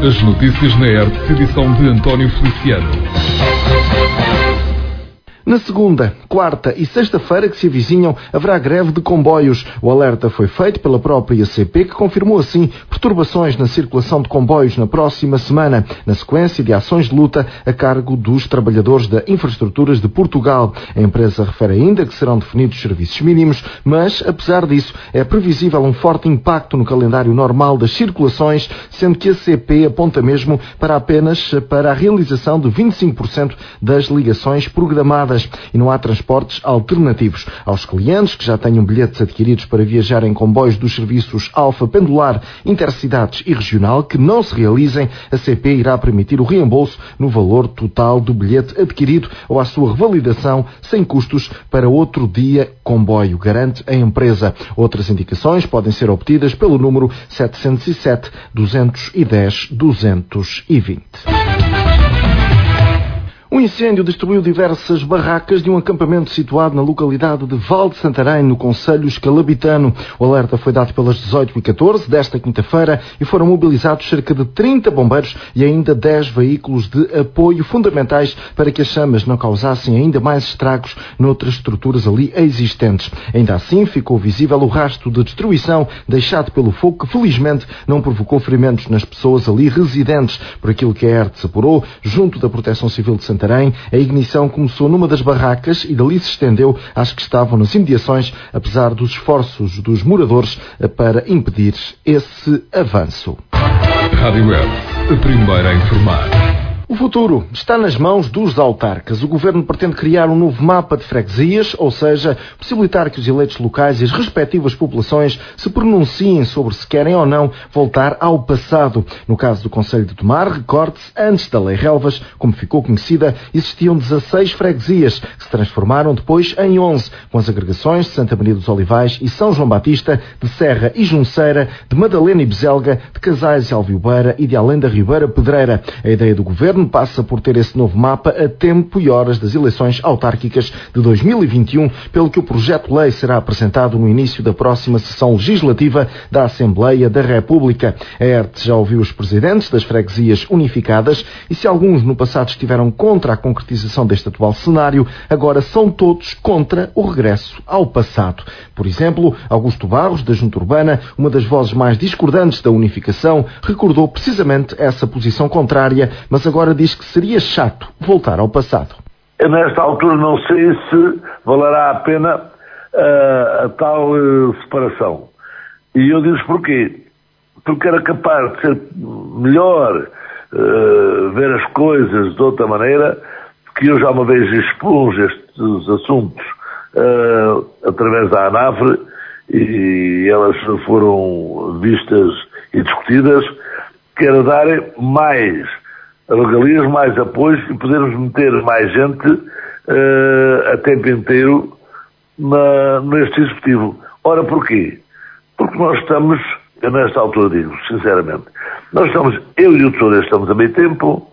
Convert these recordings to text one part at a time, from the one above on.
As notícias na ERTE, edição de António Feliciano. Na segunda, quarta e sexta-feira que se avizinham, haverá greve de comboios. O alerta foi feito pela própria CP, que confirmou assim perturbações na circulação de comboios na próxima semana, na sequência de ações de luta a cargo dos trabalhadores da Infraestruturas de Portugal. A empresa refere ainda que serão definidos serviços mínimos, mas, apesar disso, é previsível um forte impacto no calendário normal das circulações, sendo que a CP aponta mesmo para a realização de 25% das ligações programadas. E não há transportes alternativos. Aos clientes que já tenham bilhetes adquiridos para viajar em comboios dos serviços Alfa, Pendular, Intercidades e Regional que não se realizem, a CP irá permitir o reembolso no valor total do bilhete adquirido ou a sua revalidação sem custos para outro dia comboio, garante a empresa. Outras indicações podem ser obtidas pelo número 707 210 220. Um incêndio destruiu diversas barracas de um acampamento situado na localidade de Val de Santarém, no concelho escalabitano. O alerta foi dado pelas 18h14 desta quinta-feira e foram mobilizados cerca de 30 bombeiros e ainda 10 veículos de apoio fundamentais para que as chamas não causassem ainda mais estragos noutras estruturas ali existentes. Ainda assim, ficou visível o rastro de destruição deixado pelo fogo, que felizmente não provocou ferimentos nas pessoas ali residentes. Por aquilo que a ERTE apurou, junto da Proteção Civil de Santarém, a ignição começou numa das barracas e dali se estendeu às que estavam nas imediações, apesar dos esforços dos moradores para impedir esse avanço. Rádio ERTE, a primeira a informar. O futuro está nas mãos dos autarcas. O Governo pretende criar um novo mapa de freguesias, ou seja, possibilitar que os eleitos locais e as respectivas populações se pronunciem sobre se querem ou não voltar ao passado. No caso do Concelho de Tomar, recorde-se, antes da Lei Relvas, como ficou conhecida, existiam 16 freguesias, que se transformaram depois em 11, com as agregações de Santa Maria dos Olivais e São João Batista, de Serra e Junceira, de Madalena e Bezelga, de Casais e Alviobeira e de Além da Ribeira Pedreira. A ideia do Governo passa por ter esse novo mapa a tempo e horas das eleições autárquicas de 2021, pelo que o projeto-lei será apresentado no início da próxima sessão legislativa da Assembleia da República. A ERTE já ouviu os presidentes das freguesias unificadas e se alguns no passado estiveram contra a concretização deste atual cenário, agora são todos contra o regresso ao passado. Por exemplo, Augusto Barros, da Junta Urbana, uma das vozes mais discordantes da unificação, recordou precisamente essa posição contrária, mas agora diz que seria chato voltar ao passado. Eu, nesta altura, não sei se valerá a pena a tal separação. E eu digo porquê. Porque era capaz de ser melhor ver as coisas de outra maneira, que eu já uma vez expus estes assuntos através da ANAVRE e elas foram vistas e discutidas, que era dar mais regalias, mais apoios e podermos meter mais gente a tempo inteiro neste executivo. Ora, porquê? Porque nós estamos, eu nesta altura digo, sinceramente, eu e o Tesouro estamos a meio tempo,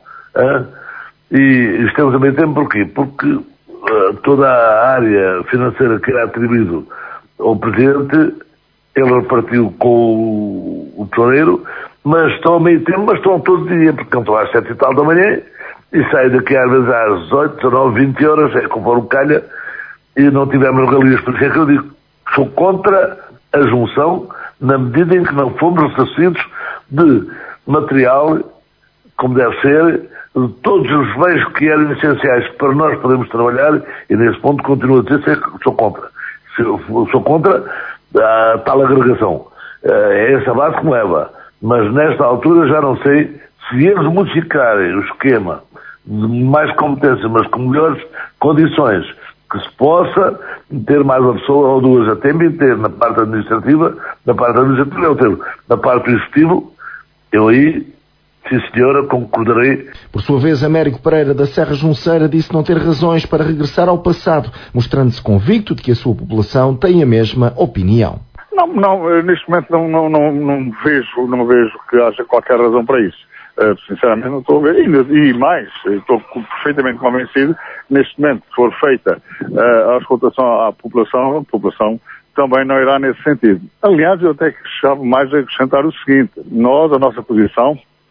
e estamos a meio tempo porquê? Porque toda a área financeira que era atribuído ao Presidente, ele repartiu com o Tesoureiro, mas estão a meio tempo, mas estão todo dia, porque estão às 7 e tal da manhã e saem daqui às vezes às 18, 19, 20 horas, conforme calha, e não tivemos regalias. Por isso é que eu digo, sou contra a junção, na medida em que não fomos ressarcidos de material, como deve ser, de todos os bens que eram essenciais para nós podermos trabalhar, e nesse ponto continuo a dizer que sou contra. Sou contra a tal agregação. É essa base que me leva. Mas nesta altura já não sei se eles modificarem o esquema de mais competência, mas com melhores condições, que se possa ter mais uma pessoa ou duas a tempo inteiro na parte administrativa, na parte do executivo, eu aí, sim senhora, concordarei. Por sua vez, Américo Pereira da Serra Junceira disse não ter razões para regressar ao passado, mostrando-se convicto de que a sua população tem a mesma opinião. Não, neste momento não vejo que haja qualquer razão para isso. Sinceramente não estou a ver. E mais, estou perfeitamente convencido, neste momento, se for feita a auscultação à população, a população também não irá nesse sentido. Aliás, eu até gostava mais de acrescentar o seguinte: a nossa posição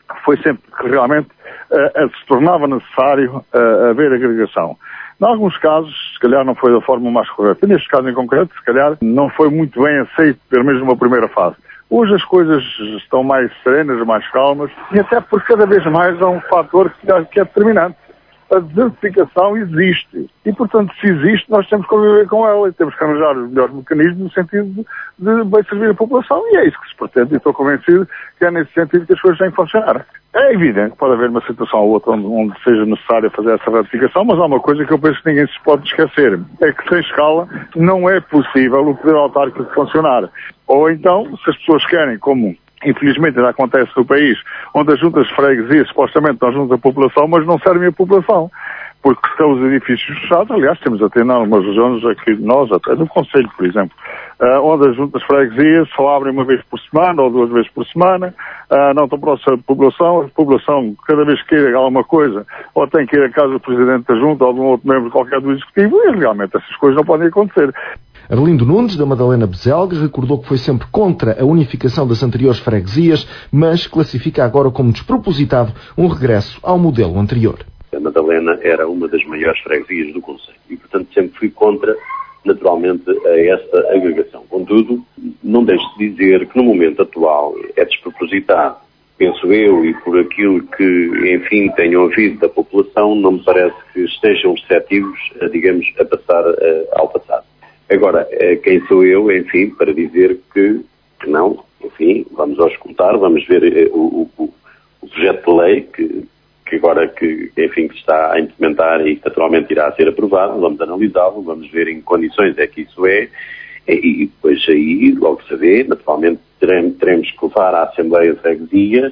foi sempre que realmente se tornava necessário haver agregação. Em alguns casos, se calhar não foi da forma mais correta. Neste caso em concreto, se calhar não foi muito bem aceito, pelo menos numa primeira fase. Hoje as coisas estão mais serenas, mais calmas, e até porque cada vez mais há um fator que é determinante. A desertificação existe. E, portanto, se existe, nós temos que conviver com ela e temos que arranjar os melhores mecanismos no sentido de bem servir a população. E é isso que se pretende. E estou convencido que é nesse sentido que as coisas têm que funcionar. É evidente que pode haver uma situação ou outra onde seja necessário fazer essa ratificação, mas há uma coisa que eu penso que ninguém se pode esquecer. É que, sem escala, não é possível o poder autárquico funcionar. Ou então, se as pessoas querem, como infelizmente ainda acontece no país, onde as juntas de freguesia supostamente estão junto à população, mas não servem à população. Porque estão os edifícios fechados, aliás, temos até em algumas regiões aqui, nós até no Conselho, por exemplo, onde as juntas de freguesia só abrem uma vez por semana ou 2 vezes por semana, não estão próximas da população, a população cada vez que queira alguma coisa, ou tem que ir à casa do Presidente da Junta ou de um outro membro qualquer do Executivo, e realmente essas coisas não podem acontecer. Arlindo Nunes, da Madalena Bezelga, recordou que foi sempre contra a unificação das anteriores freguesias, mas classifica agora como despropositado um regresso ao modelo anterior. A Madalena era uma das maiores freguesias do Conselho e, portanto, sempre fui contra, naturalmente, a essa agregação. Contudo, não deixo de dizer que no momento atual é despropositado. Penso eu, e por aquilo que, enfim, tenho ouvido da população, não me parece que estejam receptivos, digamos, a passar ao passado. Agora, quem sou eu, enfim, para dizer que não, enfim, vamos auscultar, vamos ver o projeto de lei que agora enfim, que está a implementar e que naturalmente irá ser aprovado, vamos analisá-lo, vamos ver em que condições é que isso é, e depois aí, logo saber, naturalmente teremos que levar à Assembleia de Freguesia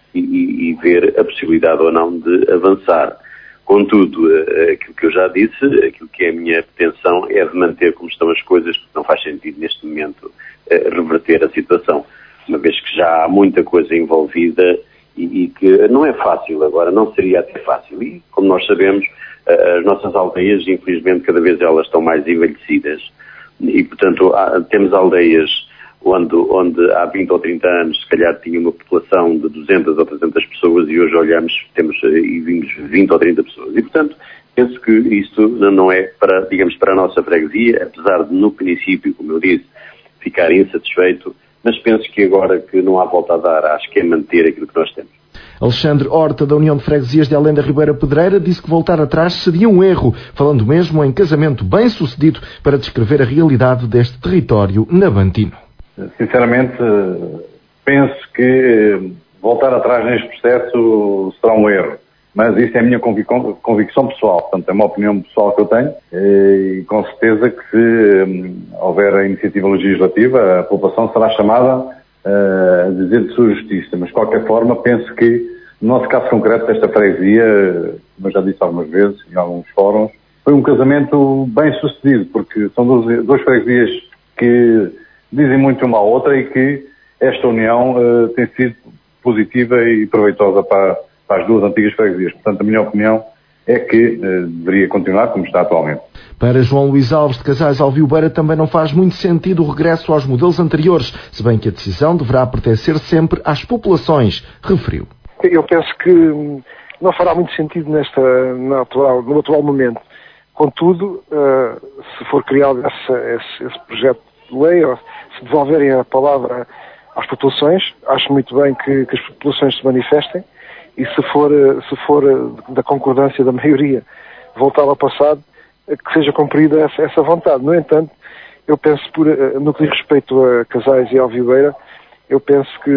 e ver a possibilidade ou não de avançar. Contudo, aquilo que eu já disse, aquilo que é a minha pretensão é de manter como estão as coisas, porque não faz sentido neste momento reverter a situação, uma vez que já há muita coisa envolvida e que não é fácil agora, não seria até fácil. E, como nós sabemos, as nossas aldeias, infelizmente, cada vez elas estão mais envelhecidas e, portanto, temos aldeias onde há 20 ou 30 anos, se calhar, tinha uma população de 200 ou 300 pessoas e hoje olhamos, temos e vimos 20 ou 30 pessoas. E, portanto, penso que isto não é para, digamos, para a nossa freguesia, apesar de, no princípio, como eu disse, ficar insatisfeito, mas penso que agora que não há volta a dar, acho que é manter aquilo que nós temos. Alexandre Horta, da União de Freguesias de Além da Ribeira Pedreira, disse que voltar atrás seria um erro, falando mesmo em casamento bem-sucedido para descrever a realidade deste território navantino. Sinceramente, penso que voltar atrás neste processo será um erro, mas isso é a minha convicção pessoal, portanto é uma opinião pessoal que eu tenho e com certeza que se houver a iniciativa legislativa a população será chamada a dizer de sua justiça, mas de qualquer forma penso que no nosso caso concreto desta freguesia, como eu já disse algumas vezes em alguns fóruns, foi um casamento bem sucedido, porque são duas freguesias que dizem muito uma à outra e que esta união tem sido positiva e proveitosa para as duas antigas freguesias. Portanto, a minha opinião é que deveria continuar como está atualmente. Para João Luís Alves de Casais Alviobeira também não faz muito sentido o regresso aos modelos anteriores, se bem que a decisão deverá pertencer sempre às populações, referiu. Eu penso que não fará muito sentido no atual momento. Contudo, se for criado esse projeto de lei, ou se devolverem a palavra às populações, acho muito bem que as populações se manifestem e se for da concordância da maioria voltar ao passado, que seja cumprida essa vontade. No entanto, eu penso, no que diz respeito a Casais e Alviobeira, eu penso que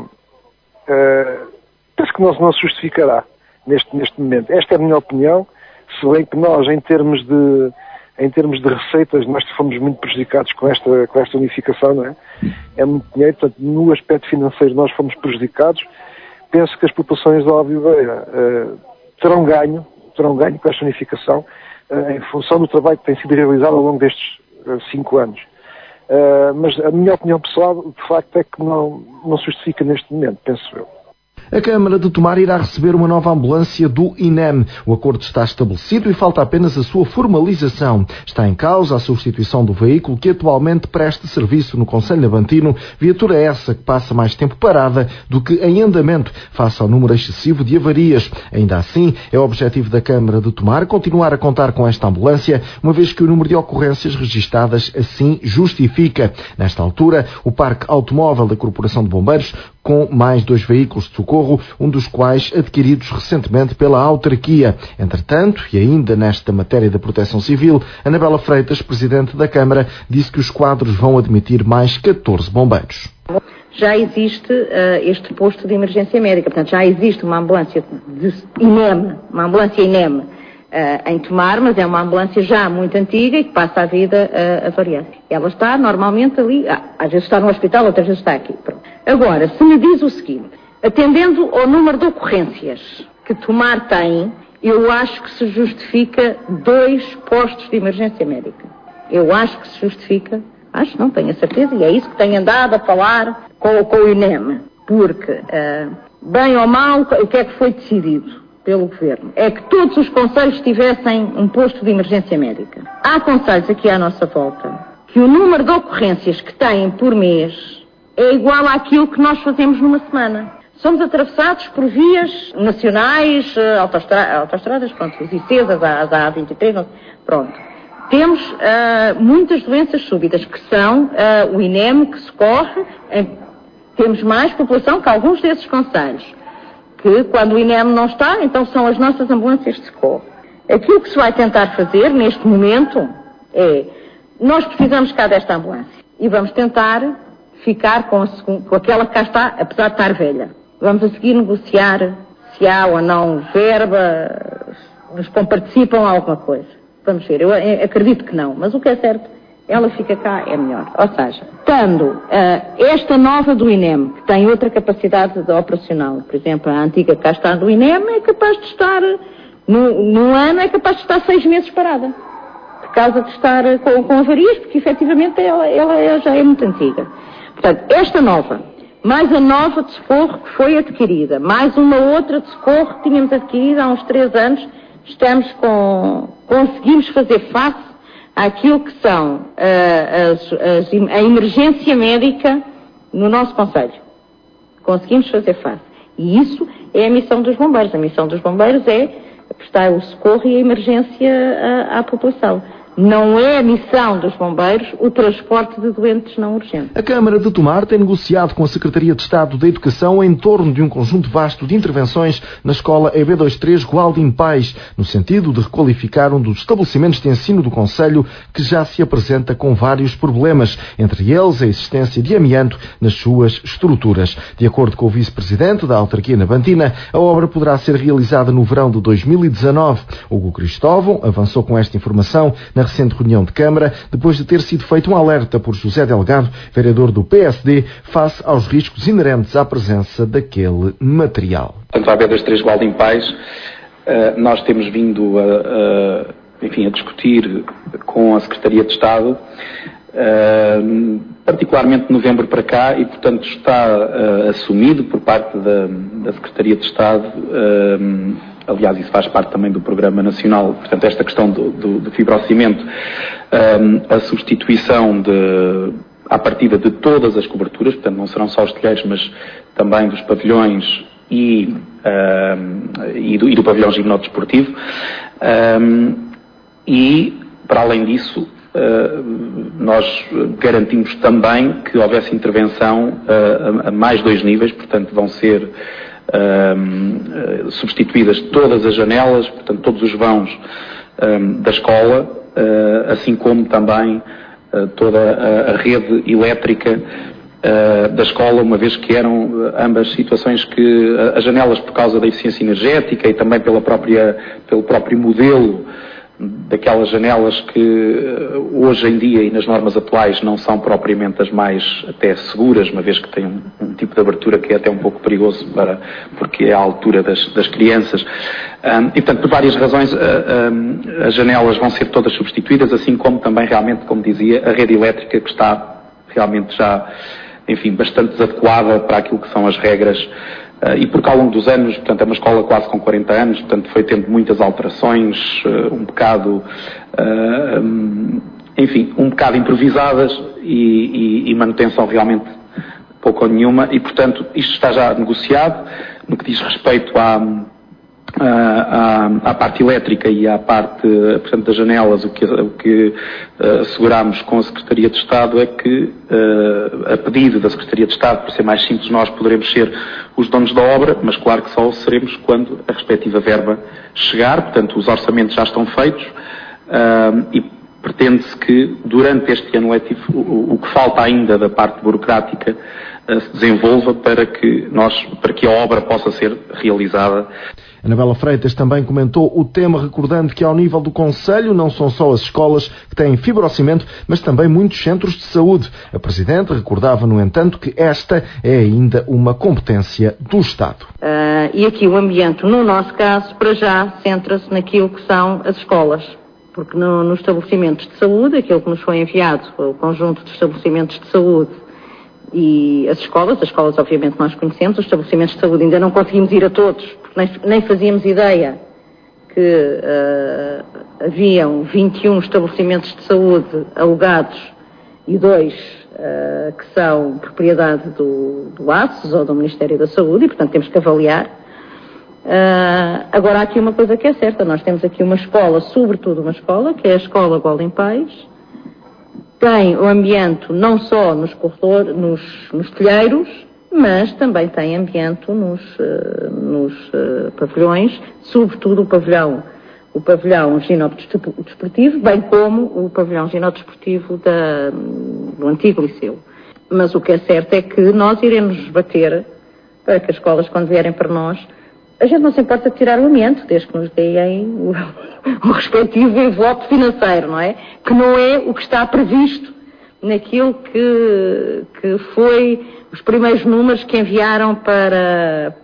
não se justificará neste momento. Esta é a minha opinião, se bem que nós, em termos de receitas, nós fomos muito prejudicados com esta unificação, não é? É muito dinheiro, portanto, no aspecto financeiro nós fomos prejudicados. Penso que as populações da Alviobeira terão ganho com esta unificação, em função do trabalho que tem sido realizado ao longo destes 5 anos. Mas a minha opinião pessoal, de facto, é que não se justifica neste momento, penso eu. A Câmara de Tomar irá receber uma nova ambulância do INEM. O acordo está estabelecido e falta apenas a sua formalização. Está em causa a substituição do veículo que atualmente presta serviço no Concelho Navantino, viatura essa que passa mais tempo parada do que em andamento, face ao número excessivo de avarias. Ainda assim, é o objetivo da Câmara de Tomar continuar a contar com esta ambulância, uma vez que o número de ocorrências registadas assim justifica. Nesta altura, o parque automóvel da Corporação de Bombeiros, com mais 2 veículos de socorro, um dos quais adquiridos recentemente pela autarquia. Entretanto, e ainda nesta matéria da proteção civil, Anabela Freitas, presidente da Câmara, disse que os quadros vão admitir mais 14 bombeiros. Já existe este posto de emergência médica, portanto já existe uma ambulância de INEM, uma ambulância INEM em Tomar, mas é uma ambulância já muito antiga e que passa a vida a variar. Ela está normalmente ali, às vezes está no hospital, outras vezes está aqui. Pronto. Agora, se me diz o seguinte, atendendo ao número de ocorrências que Tomar tem, eu acho que se justifica 2 postos de emergência médica. Eu acho que se justifica, não tenho a certeza, e é isso que tenho andado a falar com o INEM, porque, bem ou mal, o que é que foi decidido pelo Governo? É que todos os concelhos tivessem um posto de emergência médica. Há concelhos aqui à nossa volta que o número de ocorrências que têm por mês é igual àquilo que nós fazemos numa semana. Somos atravessados por vias nacionais, autoestradas, pronto, os ICs, as A23, pronto. Temos muitas doenças súbitas, que são o INEM, que socorre. Temos mais população que alguns desses concelhos, que quando o INEM não está, então são as nossas ambulâncias de socorro. Aquilo que se vai tentar fazer neste momento é, nós precisamos cá desta ambulância e vamos tentar ficar com aquela que cá está, apesar de estar velha. Vamos a seguir negociar se há ou não verba, nos comparticipam alguma coisa. Vamos ver, eu acredito que não, mas o que é certo, ela fica cá, é melhor. Ou seja, estando esta nova do INEM, que tem outra capacidade operacional, por exemplo, a antiga que cá está do INEM, é capaz de estar, num ano, é capaz de estar 6 meses parada. Por causa de estar com avarias, porque efetivamente ela já é muito antiga. Portanto, esta nova, mais a nova de socorro que foi adquirida, mais uma outra de socorro que tínhamos adquirido há uns 3 anos, conseguimos fazer face àquilo que são a emergência médica no nosso concelho. Conseguimos fazer face. E isso é a missão dos bombeiros. A missão dos bombeiros é prestar o socorro e a emergência à população. Não é a missão dos bombeiros o transporte de doentes não urgentes. A Câmara de Tomar tem negociado com a Secretaria de Estado da Educação em torno de um conjunto vasto de intervenções na escola EB23 Gualdim Pais, no sentido de requalificar um dos estabelecimentos de ensino do concelho que já se apresenta com vários problemas, entre eles a existência de amianto nas suas estruturas. De acordo com o vice-presidente da autarquia navantina, a obra poderá ser realizada no verão de 2019. Hugo Cristóvão avançou com esta informação na recente reunião de Câmara, depois de ter sido feito um alerta por José Delgado, vereador do PSD, face aos riscos inerentes à presença daquele material. Quanto à EB23 Gualdim Pais, nós temos vindo a discutir com a Secretaria de Estado, particularmente de novembro para cá, e portanto está assumido por parte da Secretaria de Estado. Aliás, isso faz parte também do Programa Nacional, portanto, esta questão do fibrocimento, a substituição à partida de todas as coberturas, portanto, não serão só os telheiros, mas também dos pavilhões e do pavilhão gimnodesportivo. E, para além disso, nós garantimos também que houvesse intervenção a mais 2 níveis, portanto, vão ser substituídas todas as janelas, portanto todos os vãos da escola, assim como também toda a rede elétrica da escola, uma vez que eram ambas situações que as janelas, por causa da eficiência energética e também pelo próprio modelo daquelas janelas que hoje em dia e nas normas atuais não são propriamente as mais até seguras, uma vez que tem um tipo de abertura que é até um pouco perigoso porque é à altura das crianças. E portanto, por várias razões, as janelas vão ser todas substituídas, assim como também realmente, como dizia, a rede elétrica, que está realmente já, enfim, bastante desadequada para aquilo que são as regras e porque ao longo dos anos, portanto, é uma escola quase com 40 anos, portanto, foi tendo muitas alterações, um bocado improvisadas e manutenção realmente pouco ou nenhuma, e, portanto, isto está já negociado. No que diz respeito à parte elétrica e à parte, portanto, das janelas, o que assegurámos com a Secretaria de Estado é que, a pedido da Secretaria de Estado, por ser mais simples, nós poderemos ser os donos da obra, mas claro que só o seremos quando a respectiva verba chegar. Portanto, os orçamentos já estão feitos, e pretende-se que durante este ano letivo o que falta ainda da parte burocrática se desenvolva para que a obra possa ser realizada. Anabela Freitas também comentou o tema, recordando que ao nível do Conselho não são só as escolas que têm fibrocimento, mas também muitos centros de saúde. A Presidente recordava, no entanto, que esta é ainda uma competência do Estado. E aqui o ambiente, no nosso caso, para já, centra-se naquilo que são as escolas. Porque nos estabelecimentos de saúde, aquilo que nos foi enviado, o conjunto de estabelecimentos de saúde e as escolas obviamente nós conhecemos, os estabelecimentos de saúde ainda não conseguimos ir a todos, porque nem fazíamos ideia que haviam 21 estabelecimentos de saúde alugados e 2 que são propriedade do ACES ou do Ministério da Saúde, e portanto temos que avaliar. Agora há aqui uma coisa que é certa, nós temos aqui uma escola, sobretudo uma escola, que é a Escola Golden Pais. Tem o ambiente não só nos corredores, nos telheiros, mas também tem ambiente nos pavilhões, sobretudo o pavilhão ginódesportivo, bem como o pavilhão ginódesportivo do antigo liceu. Mas o que é certo é que nós iremos bater para que as escolas, quando vierem para nós, a gente não se importa de tirar o ambiente, desde que nos deem o respectivo envelope financeiro, não é? Que não é o que está previsto naquilo que foi os primeiros números que enviaram para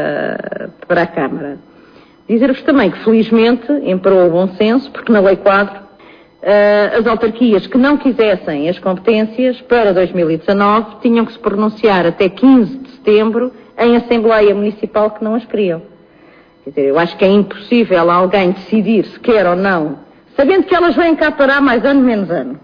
a Câmara. Dizer-vos também que, felizmente, imperou o bom senso, porque na Lei Quadro, as autarquias que não quisessem as competências para 2019 tinham que se pronunciar até 15 de setembro em Assembleia Municipal que não as queriam. Quer dizer, eu acho que é impossível alguém decidir se quer ou não, sabendo que elas vêm cá parar mais ano, menos ano.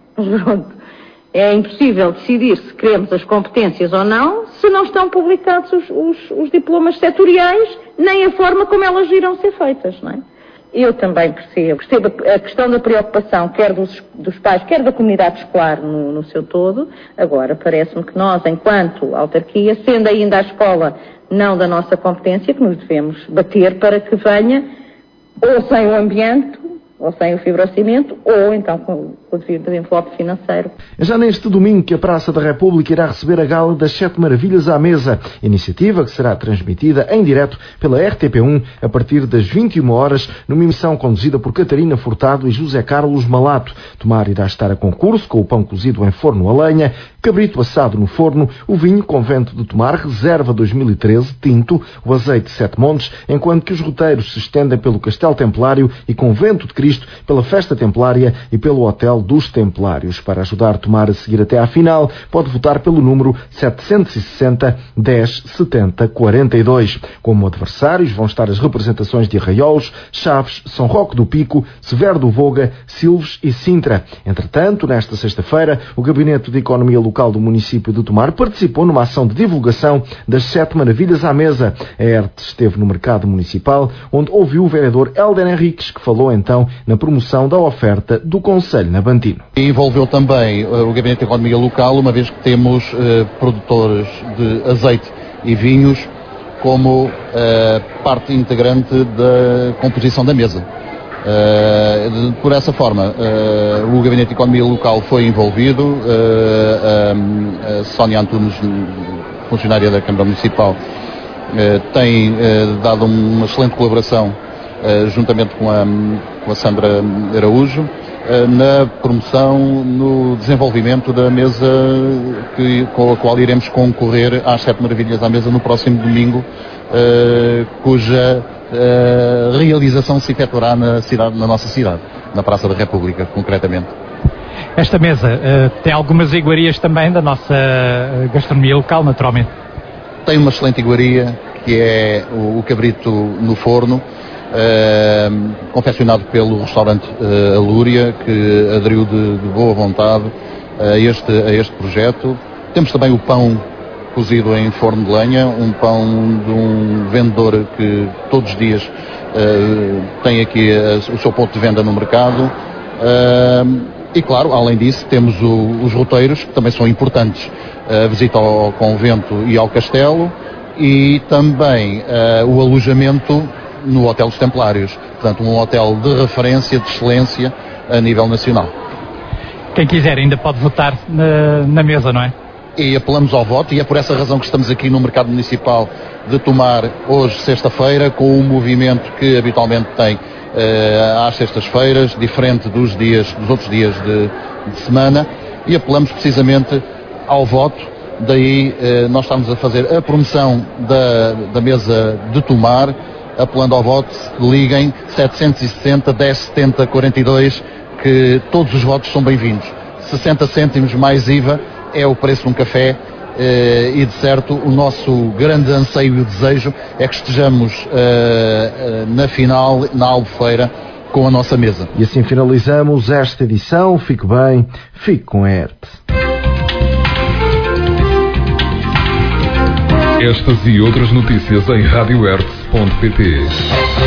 É impossível decidir se queremos as competências ou não, se não estão publicados os diplomas setoriais, nem a forma como elas irão ser feitas, não é? Eu também percebo a questão da preocupação, quer dos pais, quer da comunidade escolar no seu todo. Agora, parece-me que nós, enquanto autarquia, sendo ainda a escola não da nossa competência, que nos devemos bater para que venha ou sem o ambiente, ou sem o fibrocimento, ou então com o devido envelope financeiro. É já neste domingo que a Praça da República irá receber a gala das 7 Maravilhas à Mesa, iniciativa que será transmitida em direto pela RTP1 a partir das 21 horas, numa emissão conduzida por Catarina Furtado e José Carlos Malato. Tomar irá estar a concurso com o pão cozido em forno a lenha, cabrito assado no forno, o vinho Convento de Tomar Reserva 2013 tinto, o azeite Sete Montes, enquanto que os roteiros se estendem pelo Castelo Templário e Convento de Cristo, pela Festa Templária e pelo Hotel dos Templários. Para ajudar Tomar a seguir até à final, pode votar pelo número 760 10 70 42. Como adversários vão estar as representações de Arraiolos, Chaves, São Roque do Pico, Severo do Voga, Silves e Sintra. Entretanto, nesta sexta-feira, o Gabinete de Economia Local do município de Tomar participou numa ação de divulgação das 7 Maravilhas à Mesa. A ERT esteve no mercado municipal, onde ouviu o vereador Helder Henriques, que falou então na promoção da oferta do Conselho Nabantino. Envolveu também o Gabinete de Economia Local, uma vez que temos produtores de azeite e vinhos como parte integrante da composição da mesa. Por essa forma, o Gabinete de Economia Local foi envolvido, a Sónia Antunes, funcionária da Câmara Municipal, tem dado uma excelente colaboração juntamente com a Sandra Araújo na promoção, no desenvolvimento da mesa com a qual iremos concorrer às 7 Maravilhas à Mesa no próximo domingo, cuja realização se efetuará na nossa cidade, na Praça da República, concretamente. Esta mesa tem algumas iguarias também da nossa gastronomia local, naturalmente. Tem uma excelente iguaria, que é o cabrito no forno, confeccionado pelo restaurante Alúria, que aderiu de boa vontade a este projeto. Temos também o pão cozido em forno de lenha, um pão de um vendedor que todos os dias tem aqui o seu ponto de venda no mercado. E claro, além disso, temos os roteiros, que também são importantes, a visita ao convento e ao castelo, e também o alojamento no Hotel dos Templários, portanto um hotel de referência, de excelência a nível nacional. Quem quiser ainda pode votar na mesa, não é? E apelamos ao voto, e é por essa razão que estamos aqui no Mercado Municipal de Tomar hoje, sexta-feira, com um movimento que habitualmente tem às sextas-feiras, diferente dos outros dias de semana, e apelamos precisamente ao voto. Daí nós estamos a fazer a promoção da mesa de Tomar, apelando ao voto. Liguem 760 10 70 42, que todos os votos são bem-vindos. 60 cêntimos mais IVA é o preço de um café, e de certo o nosso grande anseio e desejo é que estejamos na final, na Albufeira, com a nossa mesa. E assim finalizamos esta edição. Fique bem, fique com a ERT. Estas e outras notícias em radioert.pt.